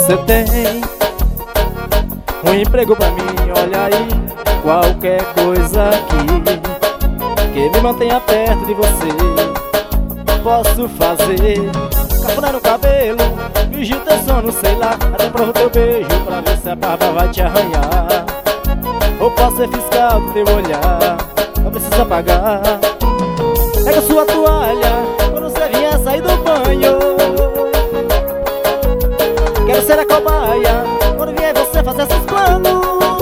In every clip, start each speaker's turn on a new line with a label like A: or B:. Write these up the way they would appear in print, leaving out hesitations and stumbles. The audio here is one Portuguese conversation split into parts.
A: Você tem um emprego pra mim, olha aí, qualquer coisa que me mantenha perto de você. Posso fazer cafuné no cabelo, fingir teu sono, sei lá, até provo teu beijo pra ver se a barba vai te arranhar. Ou posso ser fiscal do teu olhar, não precisa pagar. Pega sua toalha quando você vier sair do banho. Quero ser a cobaia quando vier você fazer seus planos.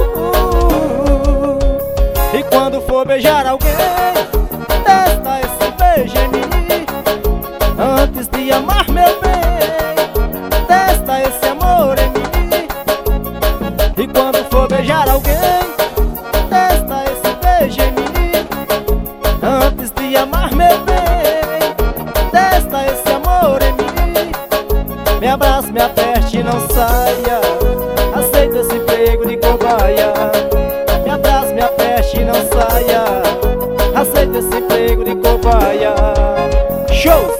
A: E quando for beijar alguém, testa esse beijo em mim. Antes de amar, meu bem, testa esse amor em mim. E quando for beijar alguém, testa esse beijo em mim. Antes de amar, meu bem, testa esse amor em mim. Me abrace, me aperte, não saia, aceita esse emprego de cobaia. Me abrace, me aperte, não saia, aceita esse emprego de cobaia. Shows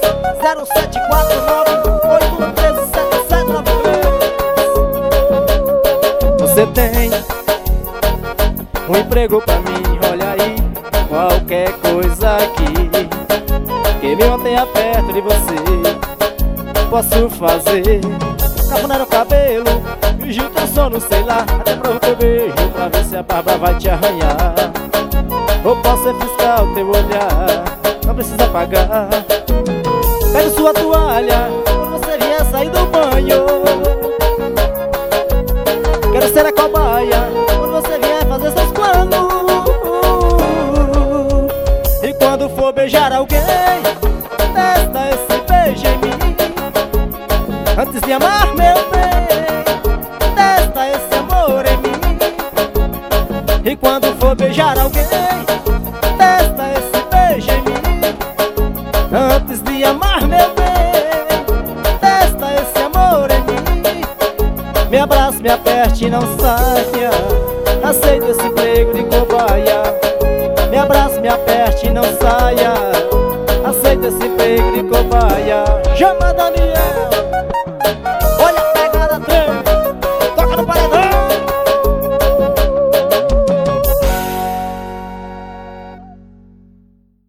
A: 0749-8113-7793. Você tem um emprego pra mim, olha aí, qualquer coisa que me mantenha perto de você. Posso fazer cafuné no cabelo, fingir teu sono, sei lá, até provo teu beijo pra ver se a barba vai te arranhar. Ou posso ser fiscal do teu olhar, não precisa pagar. Pega sua toalha quando você vier sair do banho. Quero ser a cobaia quando você vier fazer seus planos. E quando for beijar alguém, testa esse beijo em mim. Antes de amar, meu bem, testa esse amor em mim. E quando for beijar alguém, testa esse beijo em mim. Antes de amar, meu bem, testa esse amor em mim. Me abrace, me aperte, não saia, aceita esse emprego de cobaia. Me abrace, me aperte, não saia, aceita esse emprego de cobaia. Chama Daniel.